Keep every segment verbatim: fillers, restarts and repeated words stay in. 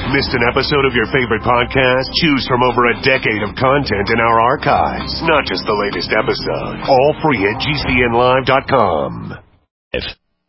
Missed an episode of your favorite podcast? Choose from over a decade of content in our archives, not just the latest episode. All free at G C N live dot com. If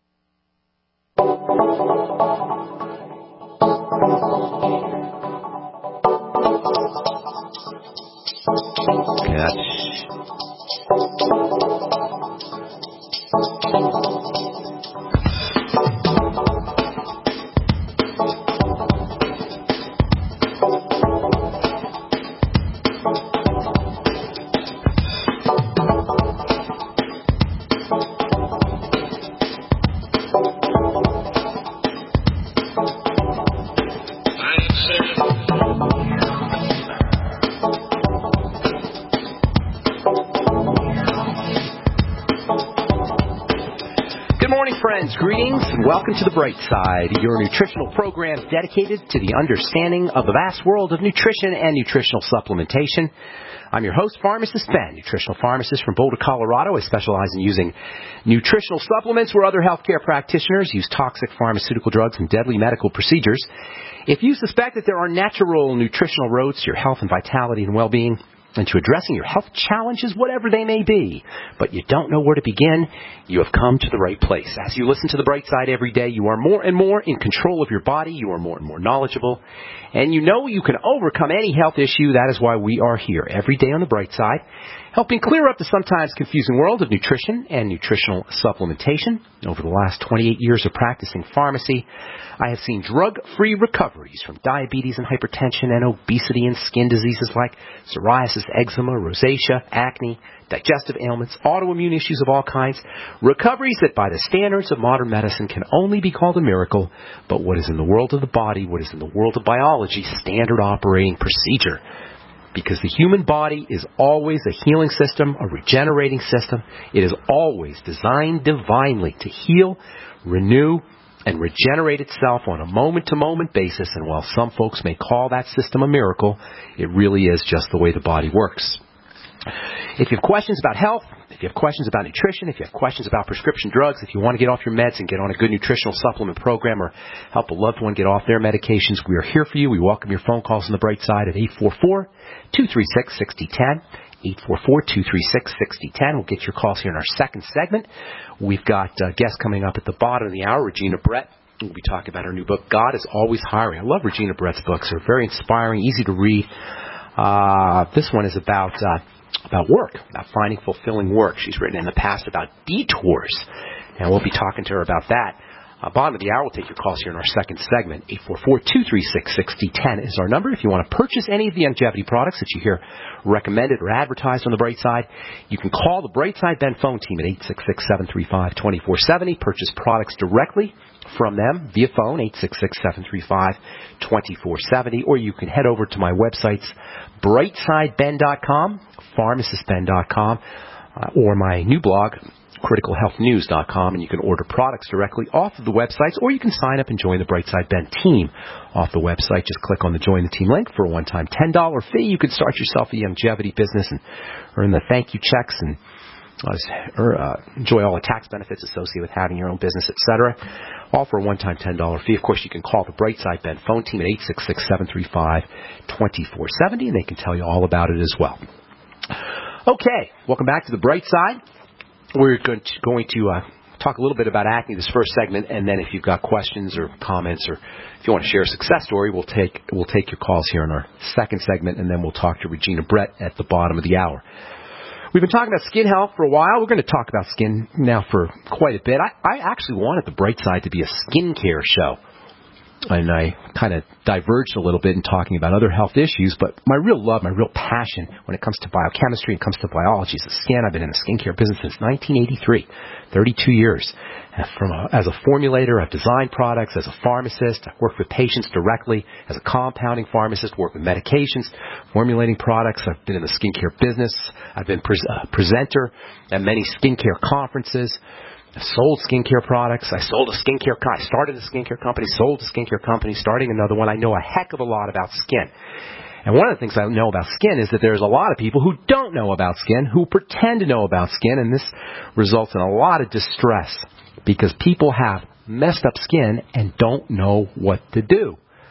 Greetings and welcome to The Bright Side, your nutritional program dedicated to the understanding of the vast world of nutrition and nutritional supplementation. I'm your host, Pharmacist Ben, nutritional pharmacist from Boulder, Colorado. I specialize in using nutritional supplements where other healthcare practitioners use toxic pharmaceutical drugs and deadly medical procedures. If you suspect that there are natural nutritional roads to your health and vitality and well-being, and to addressing your health challenges, whatever they may be, but you don't know where to begin, you have come to the right place. As you listen to The Bright Side every day, you are more and more in control of your body, you are more and more knowledgeable, and you know you can overcome any health issue. That is why we are here every day on The Bright Side, helping clear up the sometimes confusing world of nutrition and nutritional supplementation. Over the last twenty-eight years of practicing pharmacy, I have seen drug-free recoveries from diabetes and hypertension and obesity and skin diseases like psoriasis, eczema, rosacea, acne, digestive ailments, autoimmune issues of all kinds, recoveries that by the standards of modern medicine can only be called a miracle, but what is in the world of the body, what is in the world of biology, standard operating procedure. Because the human body is always a healing system, a regenerating system. It is always designed divinely to heal, renew, and regenerate itself on a moment-to-moment basis. And while some folks may call that system a miracle, it really is just the way the body works. If you have questions about health, if you have questions about nutrition, if you have questions about prescription drugs, if you want to get off your meds and get on a good nutritional supplement program or help a loved one get off their medications, we are here for you. We welcome your phone calls on the Bright Side at eight four four, two three six, six zero one zero, eight four four, two three six, six zero one zero. We'll get your calls here in our second segment. We've got uh, guests coming up at the bottom of the hour, Regina Brett. We'll be talking about her new book, God is Always Hiring. I love Regina Brett's books. They're very inspiring, easy to read. Uh, this one is about... Uh, about work, about finding fulfilling work. She's written in the past about detours, and we'll be talking to her about that. Uh, bottom of the hour, we'll take your calls here in our second segment. eight four four, two three six, six zero one zero is our number. If you want to purchase any of the longevity products that you hear recommended or advertised on the Bright Side, you can call the Bright Side Ben phone team at eight six six, seven three five, two four seven zero. Purchase products directly from them via phone, eight six six, seven three five, two four seven zero, or you can head over to my websites, bright side ben dot com, pharmacist ben dot com, uh, or my new blog, critical health news dot com, and you can order products directly off of the websites, or you can sign up and join the Bright Side Ben team off the website. Just click on the Join the Team link for a one-time ten dollars fee. You can start yourself a longevity business and earn the thank you checks and uh, or, uh, enjoy all the tax benefits associated with having your own business, et cetera. All for a one-time ten dollars fee. Of course, you can call the Bright Side Ben phone team at eight six six, seven three five, two four seven zero, and they can tell you all about it as well. Okay, welcome back to the Bright Side. We're going to, going to uh, talk a little bit about acne this first segment, and then if you've got questions or comments, or if you want to share a success story, we'll take we'll take your calls here in our second segment, and then we'll talk to Regina Brett at the bottom of the hour. We've been talking about skin health for a while. We're going to talk about skin now for quite a bit. I, I actually wanted the Bright Side to be a skincare show. And I kind of diverged a little bit in talking about other health issues, but my real love, my real passion when it comes to biochemistry, it comes to biology, is the skin. I've been in the skincare business since nineteen eighty-three, thirty-two years. From a, as a formulator, I've designed products. As a pharmacist, I've worked with patients directly. As a compounding pharmacist, worked with medications, formulating products. I've been in the skincare business. I've been pre- uh, presenter at many skincare conferences. I sold skincare products. I sold a skincare co- I started a skincare company, sold a skincare company, starting another one. I know a heck of a lot about skin. And one of the things I know about skin is that there's a lot of people who don't know about skin, who pretend to know about skin, and this results in a lot of distress because people have messed up skin and don't know what to do.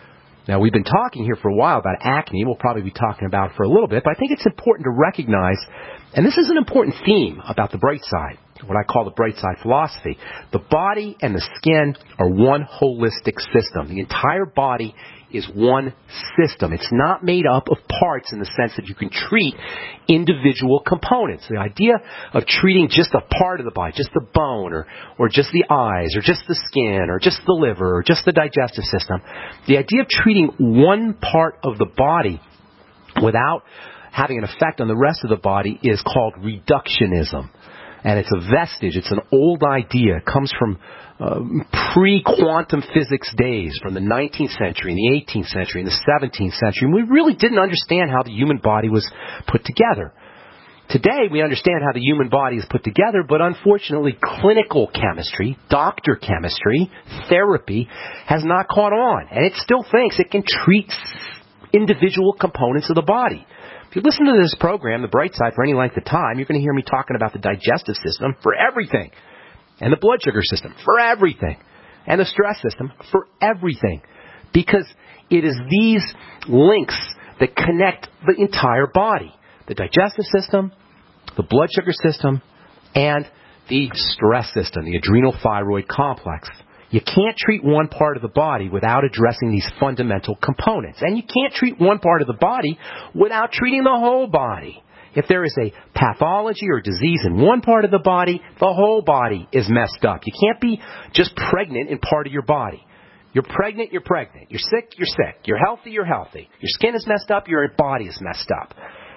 Now, we've been talking here for a while about acne. We'll probably be talking about it for a little bit, but I think it's important to recognize, and this is an important theme about the bright side, what I call the bright side philosophy. The body and the skin are one holistic system. The entire body is one system. It's not made up of parts in the sense that you can treat individual components. The idea of treating just a part of the body, just the bone, or, or just the eyes, or just the skin, or just the liver, or just the digestive system, the idea of treating one part of the body without having an effect on the rest of the body is called reductionism. And it's a vestige. It's an old idea. It comes from uh, pre-quantum physics days, from the nineteenth century, and the eighteenth century, and the seventeenth century. And we really didn't understand how the human body was put together. Today, we understand how the human body is put together, but unfortunately, clinical chemistry, doctor chemistry, therapy has not caught on. And it still thinks it can treat individual components of the body. If you listen to this program, The Bright Side, for any length of time, you're going to hear me talking about the digestive system for everything, and the blood sugar system for everything, and the stress system for everything, because it is these links that connect the entire body: the digestive system, the blood sugar system, and the stress system, the adrenal thyroid complex. You can't treat one part of the body without addressing these fundamental components. And you can't treat one part of the body without treating the whole body. If there is a pathology or disease in one part of the body, the whole body is messed up. You can't be just pregnant in part of your body. You're pregnant, you're pregnant. You're sick, you're sick. You're healthy, you're healthy. Your skin is messed up, your body is messed up.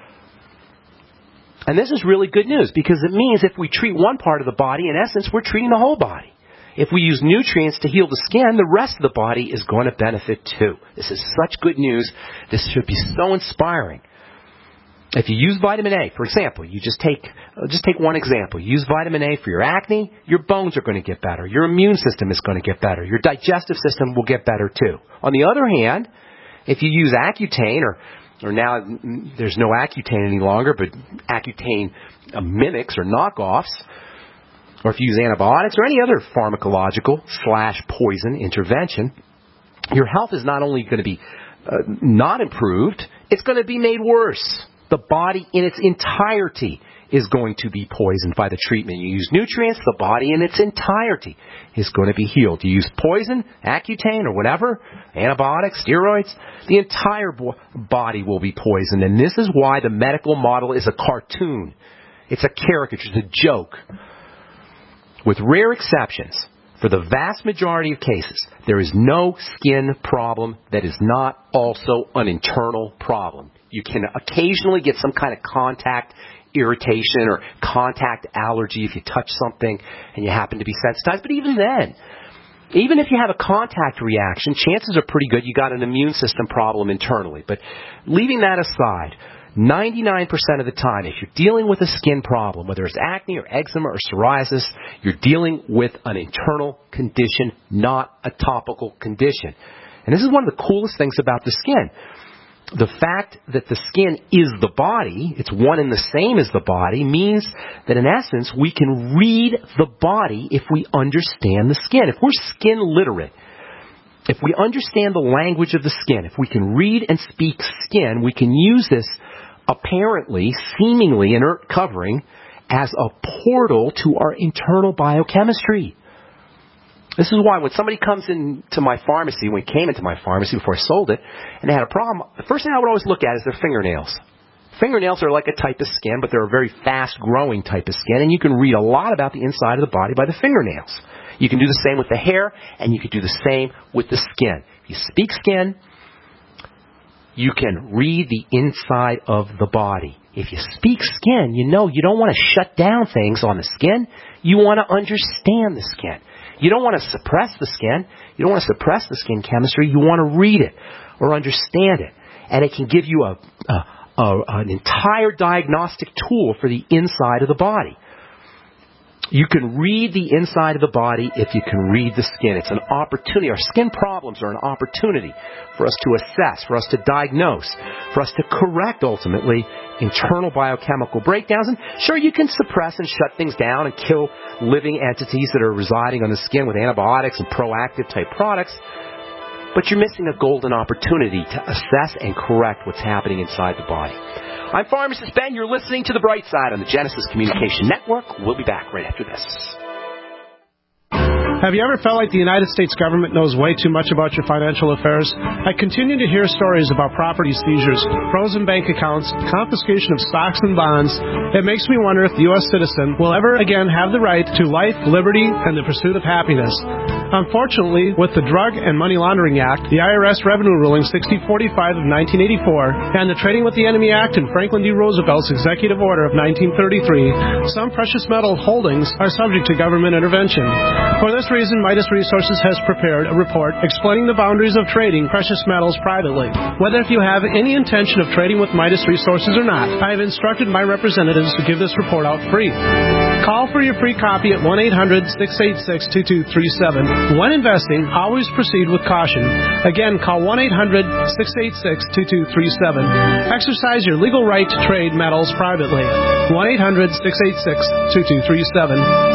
And this is really good news, because it means if we treat one part of the body, in essence, we're treating the whole body. If we use nutrients to heal the skin, the rest of the body is going to benefit too. This is such good news. This should be so inspiring. If you use vitamin A, for example, you just take uh, just take one example. You use vitamin A for your acne, your bones are going to get better. Your immune system is going to get better. Your digestive system will get better too. On the other hand, if you use Accutane, or or now there's no Accutane any longer, but Accutane uh, mimics or knockoffs, or if you use antibiotics or any other pharmacological slash poison intervention, your health is not only going to be uh, not improved, it's going to be made worse. The body in its entirety is going to be poisoned by the treatment. You use nutrients, the body in its entirety is going to be healed. You use poison, Accutane, or whatever, antibiotics, steroids, the entire bo- body will be poisoned. And this is why the medical model is a cartoon. It's a caricature, it's a joke. With rare exceptions, for the vast majority of cases, there is no skin problem that is not also an internal problem. You can occasionally get some kind of contact irritation or contact allergy if you touch something and you happen to be sensitized. But even then, even if you have a contact reaction, chances are pretty good you got an immune system problem internally. But leaving that aside, ninety-nine percent of the time, if you're dealing with a skin problem, whether it's acne or eczema or psoriasis, you're dealing with an internal condition, not a topical condition. And this is one of the coolest things about the skin. The fact that the skin is the body, it's one and the same as the body, means that in essence we can read the body if we understand the skin. If we're skin literate, if we understand the language of the skin, if we can read and speak skin, we can use this apparently, seemingly inert covering as a portal to our internal biochemistry. This is why when somebody comes into my pharmacy, when he came into my pharmacy before I sold it, and they had a problem, the first thing I would always look at is their fingernails. Fingernails are like a type of skin, but they're a very fast-growing type of skin, and you can read a lot about the inside of the body by the fingernails. You can do the same with the hair, and you can do the same with the skin. If you speak skin, you can read the inside of the body. If you speak skin, you know you don't want to shut down things on the skin. You want to understand the skin. You don't want to suppress the skin. You don't want to suppress the skin chemistry. You want to read it or understand it. And it can give you a, a, a an entire diagnostic tool for the inside of the body. You can read the inside of the body if you can read the skin. It's an opportunity. Our skin problems are an opportunity for us to assess, for us to diagnose, for us to correct, ultimately, internal biochemical breakdowns. And sure, you can suppress and shut things down and kill living entities that are residing on the skin with antibiotics and proactive type products. but you're missing a golden opportunity to assess and correct what's happening inside the body. I'm Pharmacist Ben. You're listening to The Bright Side on the Genesis Communication Network. We'll be back right after this. Have you ever felt like the United States government knows way too much about your financial affairs? I continue to hear stories about property seizures, frozen bank accounts, confiscation of stocks and bonds. It makes me wonder if the U S citizen will ever again have the right to life, liberty, and the pursuit of happiness. Unfortunately, with the Drug and Money Laundering Act, the I R S Revenue Ruling sixty forty-five of nineteen eighty-four, and the Trading with the Enemy Act and Franklin D. Roosevelt's Executive Order of nineteen thirty-three, some precious metal holdings are subject to government intervention. For this reason, Midas Resources has prepared a report explaining the boundaries of trading precious metals privately. Whether if you have any intention of trading with Midas Resources or not, I have instructed my representatives to give this report out free. Call for your free copy at one eight hundred six eight six two two three seven. When investing, always proceed with caution. Again, call one eight hundred six eight six two two three seven. Exercise your legal right to trade metals privately. one eight hundred six eight six two two three seven.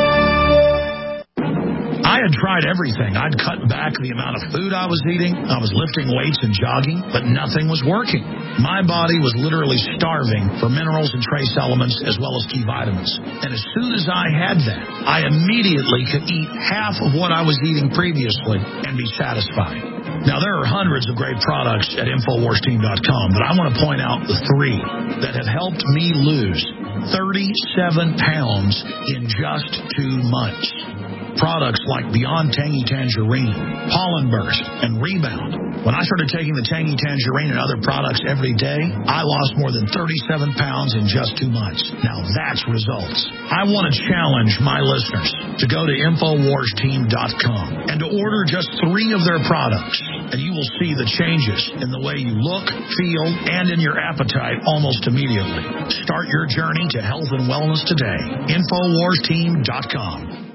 I had tried everything. I'd cut back the amount of food I was eating. I was lifting weights and jogging, but nothing was working. My body was literally starving for minerals and trace elements as well as key vitamins. And as soon as I had that, I immediately could eat half of what I was eating previously and be satisfied. Now, there are hundreds of great products at Infowars Team dot com, but I want to point out the three that have helped me lose thirty-seven pounds in just two months. Products like Beyond Tangy Tangerine, Pollen Burst, and Rebound. When I started taking the Tangy Tangerine and other products every day, I lost more than thirty-seven pounds in just two months. Now that's results. I want to challenge my listeners to go to Infowars Team dot com and to order just three of their products, and you will see the changes in the way you look, feel, and in your appetite almost immediately. Start your journey to health and wellness today. Infowars Team dot com.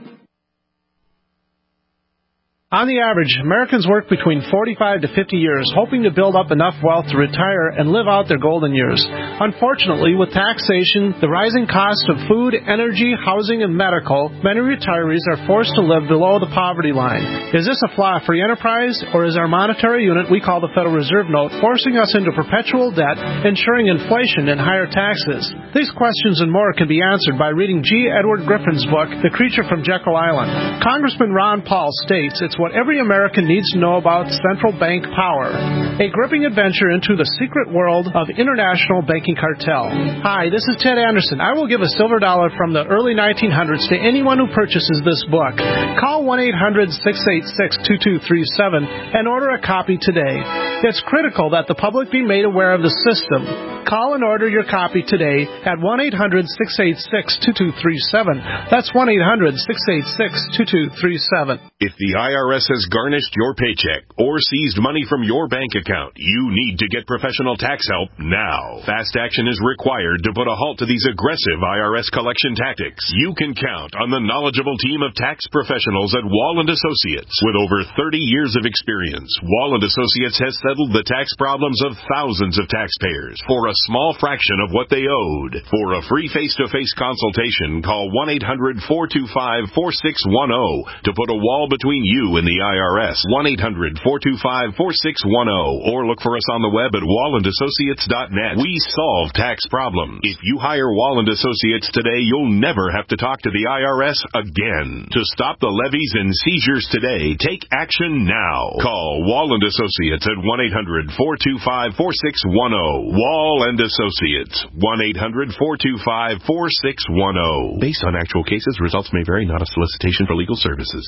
On the average, Americans work between forty-five to fifty years, hoping to build up enough wealth to retire and live out their golden years. Unfortunately, with taxation, the rising cost of food, energy, housing, and medical, many retirees are forced to live below the poverty line. Is this a flaw free enterprise, or is our monetary unit we call the Federal Reserve Note forcing us into perpetual debt, ensuring inflation and higher taxes? These questions and more can be answered by reading G. Edward Griffin's book, The Creature from Jekyll Island. Congressman Ron Paul states it's what every American needs to know about central bank power. A gripping adventure into the secret world of international banking cartel. Hi, this is Ted Anderson. I will give a silver dollar from the early nineteen hundreds to anyone who purchases this book. Call one eight hundred six eight six two two three seven and order a copy today. It's critical that the public be made aware of the system. Call and order your copy today at one eight hundred six eight six two two three seven. That's one eight hundred six eight six two two three seven. If the I R S has garnished your paycheck or seized money from your bank account, you need to get professional tax help now. Fast action is required to put a halt to these aggressive I R S collection tactics. You can count on the knowledgeable team of tax professionals at Wall and Associates. With over thirty years of experience, Wall and Associates has settled the tax problems of thousands of taxpayers for a small fraction of what they owed. For a free face-to-face consultation, call one eight hundred four two five four six one zero to put a wall between you and the I R S. one eight hundred four two five four six one zero or look for us on the web at wall and associates dot net. We solve tax problems. If you hire Wall and Associates today, you'll never have to talk to the I R S again. To stop the levies and seizures today, take action now. Call Wall and Associates at one eight hundred four two five four six one zero. Wall and Associates, one eight hundred four two five four six one zero. Based on actual cases, results may vary, not a solicitation for legal services.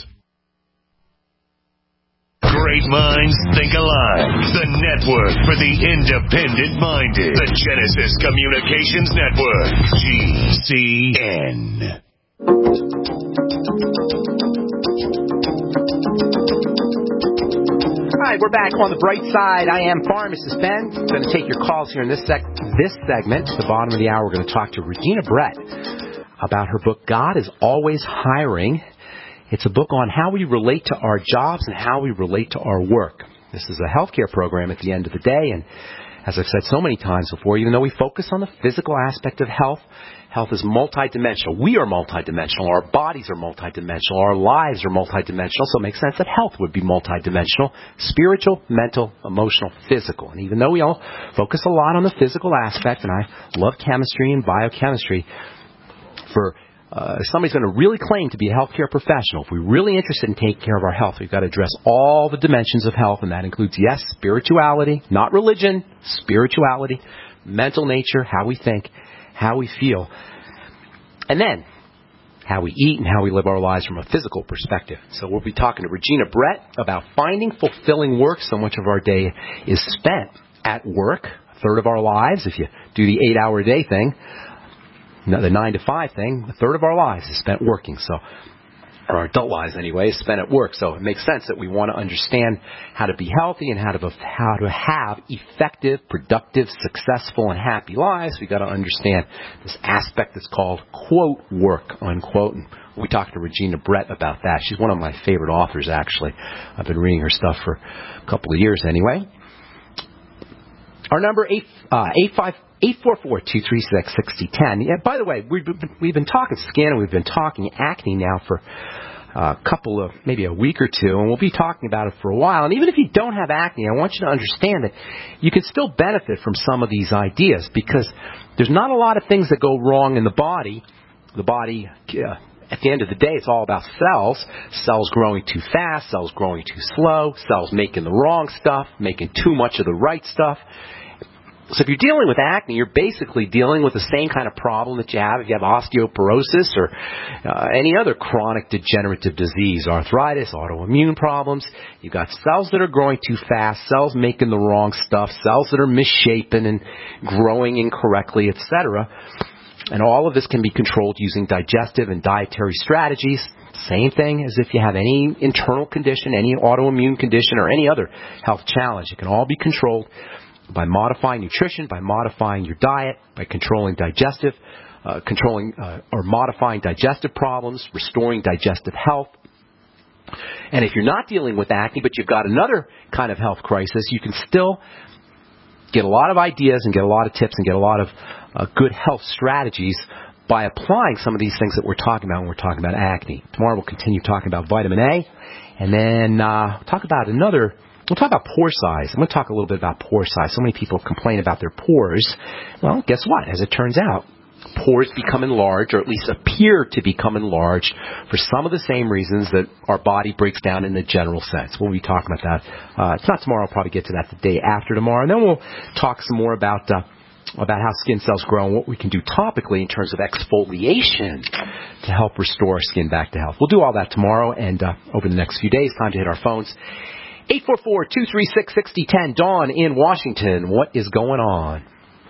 Great minds think alike. The network for the independent-minded. The Genesis Communications Network. G C N. All right, we're back on the bright side. I am Pharmacist Ben. I'm going to take your calls here in this sec- this segment. At the bottom of the hour, we're going to talk to Regina Brett about her book, God is Always Hiring. It's a book on how we relate to our jobs and how we relate to our work. This is a healthcare program at the end of the day, and as I've said so many times before, even though we focus on the physical aspect of health, health is multidimensional. We are multidimensional. Our bodies are multidimensional. Our lives are multidimensional, so it makes sense that health would be multidimensional. Spiritual, mental, emotional, physical. And even though we all focus a lot on the physical aspect, and I love chemistry and biochemistry, for Uh, if somebody's going to really claim to be a healthcare professional, if we're really interested in taking care of our health, we've got to address all the dimensions of health, and that includes, yes, spirituality, not religion, spirituality, mental nature, how we think, how we feel, and then how we eat and how we live our lives from a physical perspective. So we'll be talking to Regina Brett about finding fulfilling work. So much of our day is spent at work, a third of our lives, if you do the eight-hour-a-day thing. No, the nine to five thing, a third of our lives is spent working. So, or our adult lives anyway, is spent at work. So it makes sense that we want to understand how to be healthy and how to how to have effective, productive, successful, and happy lives. We've got to understand this aspect that's called, quote, work, unquote. And we talked to Regina Brett about that. She's one of my favorite authors, actually. I've been reading her stuff for a couple of years anyway. Our number, eight, uh, eight five eight four four, two three six, six zero one zero. Yeah, by the way, we've been, we've been talking skin and we've been talking acne now for a couple of, maybe a week or two, and we'll be talking about it for a while. And even if you don't have acne, I want you to understand that you can still benefit from some of these ideas, because there's not a lot of things that go wrong in the body. The body, uh, at the end of the day, it's all about cells. Cells growing too fast, cells growing too slow, cells making the wrong stuff, making too much of the right stuff. So if you're dealing with acne, you're basically dealing with the same kind of problem that you have if you have osteoporosis or uh, any other chronic degenerative disease, arthritis, autoimmune problems. You've got cells that are growing too fast, cells making the wrong stuff, cells that are misshapen and growing incorrectly, et cetera. And all of this can be controlled using digestive and dietary strategies. Same thing as if you have any internal condition, any autoimmune condition, or any other health challenge. It can all be controlled by modifying nutrition, by modifying your diet, by controlling digestive, uh, controlling uh, or modifying digestive problems, restoring digestive health. And if you're not dealing with acne, but you've got another kind of health crisis, you can still get a lot of ideas and get a lot of tips and get a lot of uh, good health strategies by applying some of these things that we're talking about when we're talking about acne. Tomorrow we'll continue talking about vitamin A, and then uh, talk about another. We'll talk about pore size. I'm going to talk a little bit about pore size. So many people complain about their pores. Well, guess what? As it turns out, pores become enlarged, or at least appear to become enlarged, for some of the same reasons that our body breaks down in the general sense. We'll be talking about that. Uh, it's not tomorrow. I'll probably get to that the day after tomorrow. And then we'll talk some more about uh, about how skin cells grow and what we can do topically in terms of exfoliation to help restore our skin back to health. We'll do all that tomorrow, and uh, over the next few days. Time to hit our phones. eight four four, two three six, six zero one zero. Dawn in Washington. What is going on?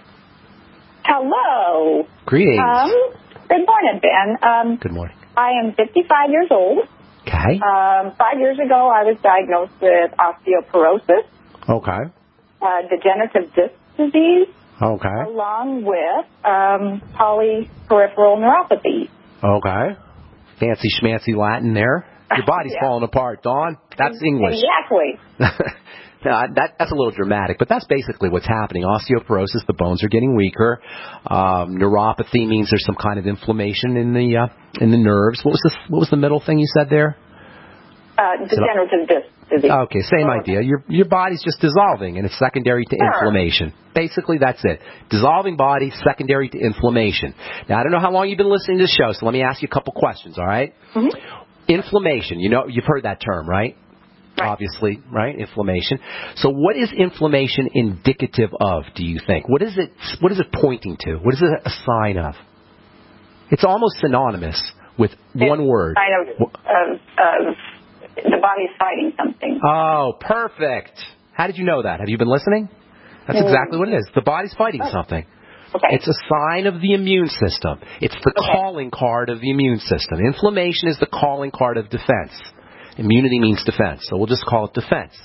Hello. Greetings. Um, good morning, Ben. Um, good morning. I am fifty-five years old. Okay. Um, five years ago, I was diagnosed with osteoporosis. Okay. Uh, degenerative disc disease. Okay. Along with um, polyperipheral neuropathy. Okay. Fancy schmancy Latin there. Your body's yeah. falling apart, Dawn. That's English. Exactly. no, that, that's a little dramatic, but that's basically what's happening. Osteoporosis, the bones are getting weaker. Um, neuropathy means there's some kind of inflammation in the uh, in the nerves. What was the what was the middle thing you said there? Uh, degenerative disc disease. Okay, same oh, idea. Your your body's just dissolving, and it's secondary to sure. inflammation. Basically, that's it. Dissolving body, secondary to inflammation. Now, I don't know how long you've been listening to the show, so let me ask you a couple questions, all right? Mm-hmm. Inflammation, you know, you've heard that term, right? Right. Obviously, right? Inflammation. So what is inflammation indicative of, do you think? What is it, what is it pointing to? What is it a sign of? It's almost synonymous with it's one word. Sign of, of, of the body's fighting something. Oh, perfect. How did you know that? Have you been listening? That's mm. exactly what it is. The body's fighting oh. something. Okay. It's a sign of the immune system. It's the okay. calling card of the immune system. Inflammation is the calling card of defense. Immunity means defense, so we'll just call it defense.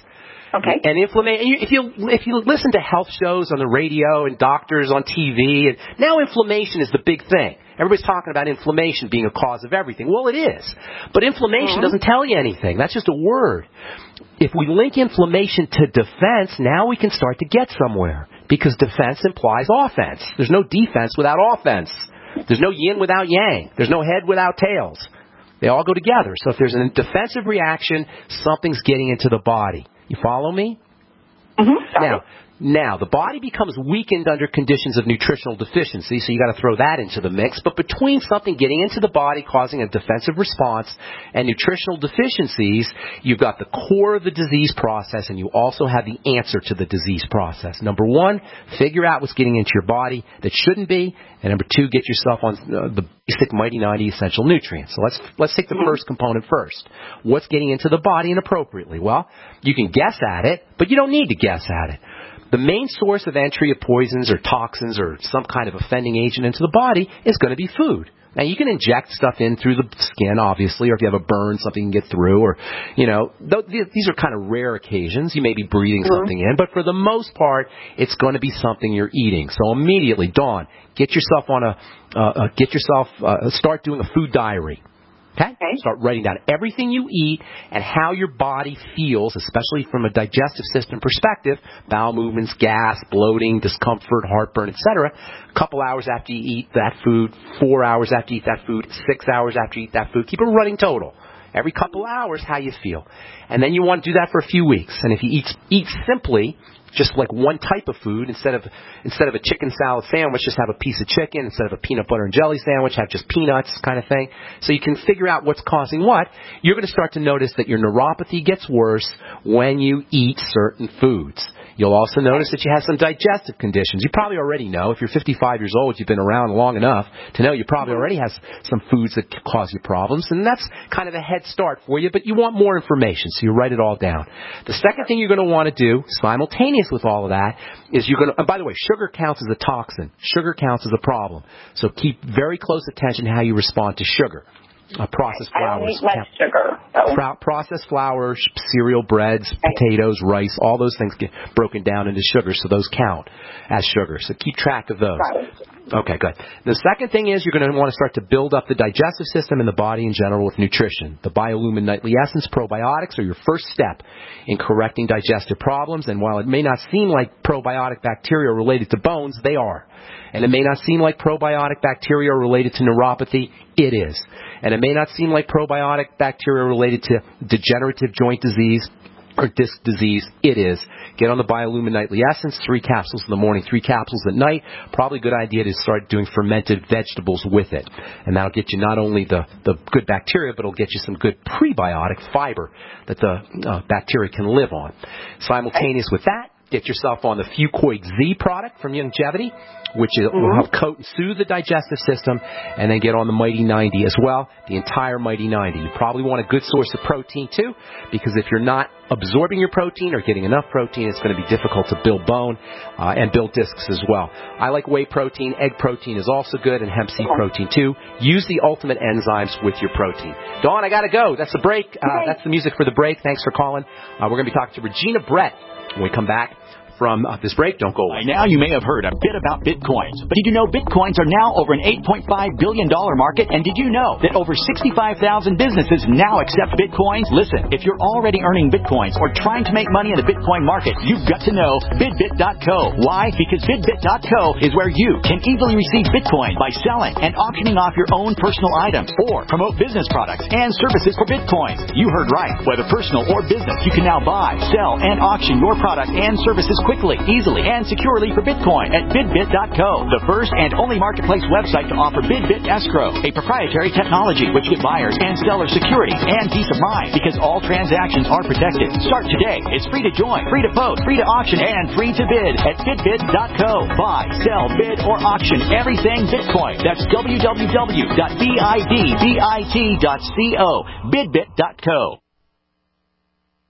Okay. And inflammation. If you if you listen to health shows on the radio and doctors on T V, and now inflammation is the big thing. Everybody's talking about inflammation being a cause of everything. Well, it is. But inflammation mm-hmm. doesn't tell you anything. That's just a word. If we link inflammation to defense, now we can start to get somewhere. Because defense implies offense. There's no defense without offense. There's no yin without yang. There's no head without tails. They all go together. So if there's a defensive reaction, something's getting into the body. You follow me? Mm-hmm. Now, now, the body becomes weakened under conditions of nutritional deficiency, so you got to throw that into the mix. But between something getting into the body, causing a defensive response, and nutritional deficiencies, you've got the core of the disease process, and you also have the answer to the disease process. Number one, figure out what's getting into your body that shouldn't be, and number two, get yourself on uh, the basic Mighty ninety essential nutrients. So let's let's take the mm-hmm. first component first. What's getting into the body inappropriately? Well, you can guess at it, but you don't need to guess at it. The main source of entry of poisons or toxins or some kind of offending agent into the body is going to be food. Now, you can inject stuff in through the skin, obviously, or if you have a burn, something can get through, or, you know, th- these are kind of rare occasions. You may be breathing mm-hmm. something in, but for the most part, it's going to be something you're eating. So immediately, Dawn, get yourself on a, uh, uh, get yourself, uh, start doing a food diary. Okay? okay? Start writing down everything you eat and how your body feels, especially from a digestive system perspective, bowel movements, gas, bloating, discomfort, heartburn, et cetera. A couple hours after you eat that food, four hours after you eat that food, six hours after you eat that food. Keep a running total. Every couple hours, how you feel. And then you want to do that for a few weeks. And if you eat, eat simply, just like one type of food, instead of instead of a chicken salad sandwich, just have a piece of chicken. Instead of a peanut butter and jelly sandwich, have just peanuts kind of thing. So you can figure out what's causing what. You're going to start to notice that your neuropathy gets worse when you eat certain foods. You'll also notice that you have some digestive conditions. You probably already know. If you're fifty-five years old, you've been around long enough to know you probably already have some foods that cause you problems. And that's kind of a head start for you, but you want more information, so you write it all down. The second thing you're going to want to do, simultaneous with all of that, is you're going to, and by the way, sugar counts as a toxin. Sugar counts as a problem. So keep very close attention to how you respond to sugar. Uh, processed flours. I don't eat much sugar. So. Pro- processed flour, cereal, breads, potatoes, rice, all those things get broken down into sugar, so those count as sugar. So keep track of those. Right. Okay, good. The second thing is you're going to want to start to build up the digestive system and the body in general with nutrition. The Biolumin Nightly Essence probiotics are your first step in correcting digestive problems, and while it may not seem like probiotic bacteria are related to bones, they are. And it may not seem like probiotic bacteria are related to neuropathy, it is. And it may not seem like probiotic bacteria are related to degenerative joint disease or disc disease, it is. Get on the Biolumin Nightly Essence, three capsules in the morning, three capsules at night. Probably a good idea to start doing fermented vegetables with it. And that'll get you not only the, the good bacteria, but it'll get you some good prebiotic fiber that the uh, bacteria can live on. Simultaneous with that, get yourself on the Fucoid Z product from Youngevity, which is, mm-hmm. will help coat and soothe the digestive system, and then get on the Mighty ninety as well, the entire Mighty ninety. You probably want a good source of protein, too, because if you're not absorbing your protein or getting enough protein, it's going to be difficult to build bone uh, and build discs as well. I like whey protein. Egg protein is also good, and hemp seed protein, too. Use the ultimate enzymes with your protein. Dawn, I got to go. That's the break. Uh, that's the music for the break. Thanks for calling. Uh, we're going to be talking to Regina Brett when we come back from uh, this break. Don't go away. By now you may have heard a bit about Bitcoins, but did you know Bitcoins are now over an eight point five billion dollars market? And did you know that over sixty-five thousand businesses now accept Bitcoins? Listen, if you're already earning Bitcoins or trying to make money in the Bitcoin market, you've got to know Bidbit dot co. Why? Because Bidbit dot co is where you can easily receive Bitcoin by selling and auctioning off your own personal items or promote business products and services for Bitcoins. You heard right. Whether personal or business, you can now buy, sell, and auction your product and services quickly, easily, and securely for Bitcoin at Bidbit dot co, the first and only marketplace website to offer Bidbit Escrow, a proprietary technology which gives buyers and sellers security and peace of mind because all transactions are protected. Start today. It's free to join, free to post, free to auction, and free to bid at Bidbit dot co. Buy, sell, bid, or auction everything Bitcoin. That's w w w dot bidbit dot co. Bidbit dot co.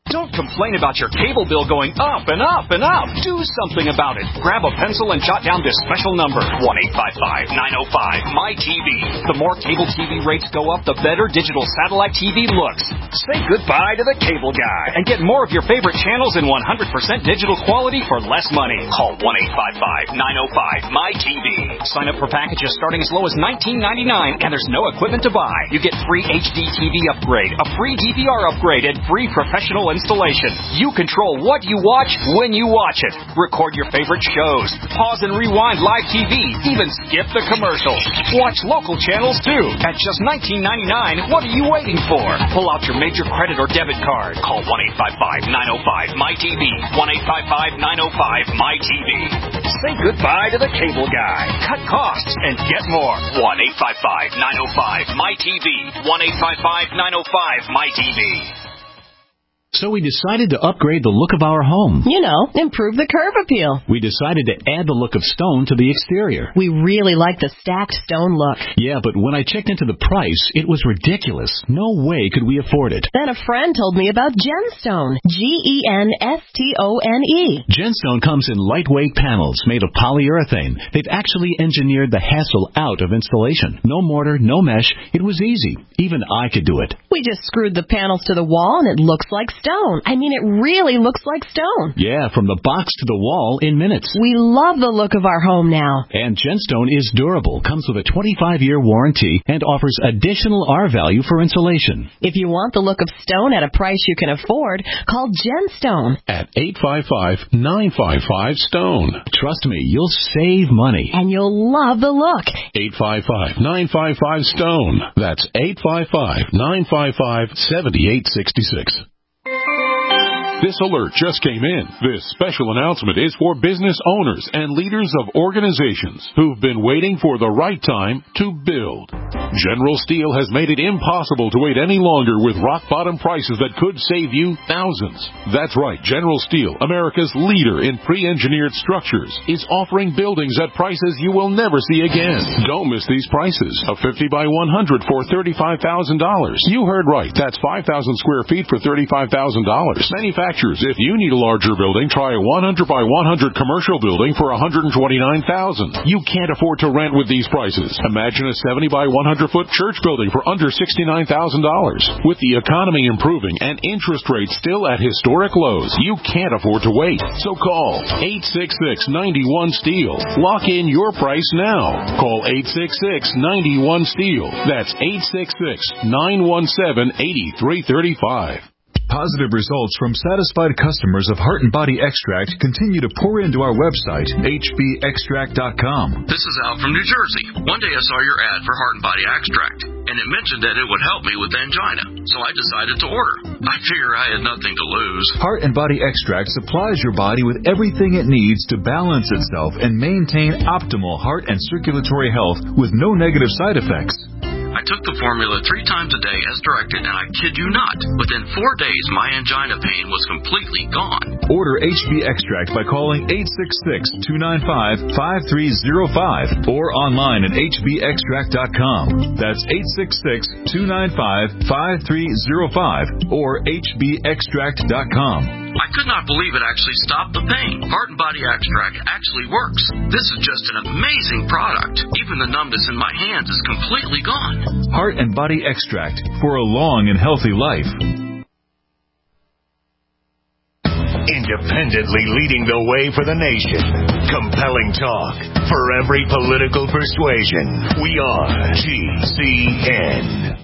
Don't complain about your cable bill going up and up and up. Do something about it. Grab a pencil and jot down this special number, one eight five five, nine oh five, M Y T V. The more cable T V rates go up, the better digital satellite T V looks. Say goodbye to the cable guy and get more of your favorite channels in one hundred percent digital quality for less money. Call one eight five five, nine oh five, M Y T V. Sign up for packages starting as low as nineteen ninety-nine, and there's no equipment to buy. You get free H D T V upgrade, a free D V R upgrade, and free professional installation. You control what you watch when you watch it. Record your favorite shows. Pause and rewind live T V. Even skip the commercials. Watch local channels too. At just nineteen ninety-nine, what are you waiting for? Pull out your major credit or debit card. Call one eight five five, nine oh five, M Y T V. one eight five five, nine oh five, M Y T V. Say goodbye to the cable guy. Cut costs and get more. one eight five five, nine oh five, M Y T V. one eight five five, nine oh five, M Y T V. So we decided to upgrade the look of our home. You know, improve the curb appeal. We decided to add the look of stone to the exterior. We really like the stacked stone look. Yeah, but when I checked into the price, it was ridiculous. No way could we afford it. Then a friend told me about Genstone. G E N S T O N E. Genstone comes in lightweight panels made of polyurethane. They've actually engineered the hassle out of installation. No mortar, no mesh. It was easy. Even I could do it. We just screwed the panels to the wall and it looks like stone. I mean, it really looks like stone. Yeah, from the box to the wall in minutes. We love the look of our home now. And Genstone is durable, comes with a twenty-five year warranty, and offers additional R value for insulation. If you want the look of stone at a price you can afford, call Genstone at eight five five, nine five five, STONE. Trust me, you'll save money. And you'll love the look. eight five five, nine five five, STONE. That's eight five five, nine five five, seven eight six six. This alert just came in. This special announcement is for business owners and leaders of organizations who've been waiting for the right time to build. General Steel has made it impossible to wait any longer with rock-bottom prices that could save you thousands. That's right. General Steel, America's leader in pre-engineered structures, is offering buildings at prices you will never see again. Don't miss these prices. A fifty by one hundred for thirty-five thousand dollars. You heard right. That's five thousand square feet for thirty-five thousand dollars. Manufacturers, if you need a larger building, try a one hundred by one hundred commercial building for one hundred twenty-nine thousand dollars. You can't afford to rent with these prices. Imagine a seventy by one hundred foot church building for under sixty-nine thousand dollars. With the economy improving and interest rates still at historic lows, you can't afford to wait. So call eight six six, nine one, STEEL. Lock in your price now. Call eight six six, nine one, STEEL. That's eight six six, nine one seven, eight three three five. Positive results from satisfied customers of Heart and Body Extract continue to pour into our website, H B extract dot com. This is Al from New Jersey. One day I saw your ad for Heart and Body Extract, and it mentioned that it would help me with angina, so I decided to order. I figure I had nothing to lose. Heart and Body Extract supplies your body with everything it needs to balance itself and maintain optimal heart and circulatory health with no negative side effects. I took the formula three times a day as directed, and I kid you not, within four days my angina pain was completely gone. Order H B Extract by calling eight six six, two nine five, five three zero five or online at H B extract dot com. That's eight six six, two nine five, five three zero five or H B extract dot com. I could not believe it actually stopped the pain. Heart and Body Extract actually works. This is just an amazing product. Even the numbness in my hands is completely gone. Heart and Body Extract for a long and healthy life. Independently leading the way for the nation. Compelling talk for every political persuasion. We are G C N.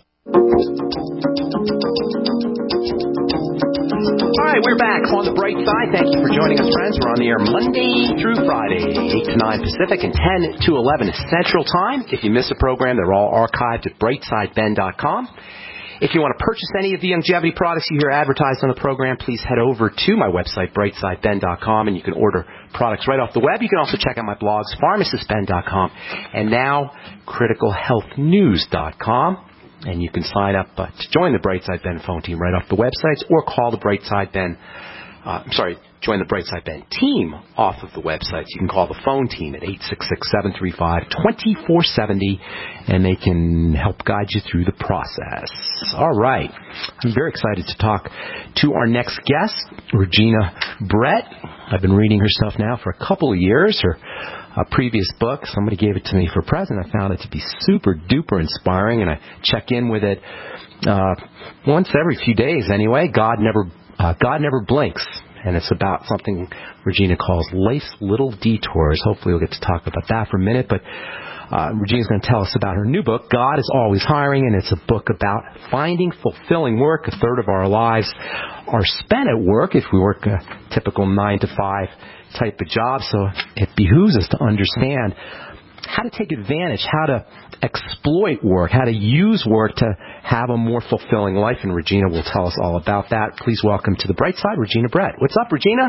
All right, we're back on the bright side. Thank you for joining us, friends. We're on the air Monday through Friday, eight to nine Pacific and ten to eleven Central Time. If you miss a program, they're all archived at brightside ben dot com. If you want to purchase any of the longevity products you hear advertised on the program, please head over to my website, brightside ben dot com, and you can order products right off the web. You can also check out my blogs, pharmacist ben dot com, and now critical health news dot com. And you can sign up uh, to join the Brightside Ben phone team right off the websites or call the Brightside Ben uh, I'm sorry, join the Brightside Ben team off of the website. You can call the phone team at eight six six, seven three five, two four seven zero, and they can help guide you through the process. All right. I'm very excited to talk to our next guest, Regina Brett. I've been reading her stuff now for a couple of years. Her uh, previous book, somebody gave it to me for a present. I found it to be super duper inspiring, and I check in with it uh, once every few days anyway. God Never uh, God Never Blinks. And it's about something Regina calls life's little detours. Hopefully we'll get to talk about that for a minute. But uh, Regina's going to tell us about her new book, God is Always Hiring, and it's a book about finding fulfilling work. A third of our lives are spent at work if we work a typical nine to five type of job. So it behooves us to understand how to take advantage, how to exploit work, how to use work to have a more fulfilling life. And Regina will tell us all about that. Please welcome to the bright side, Regina Brett. What's up, Regina?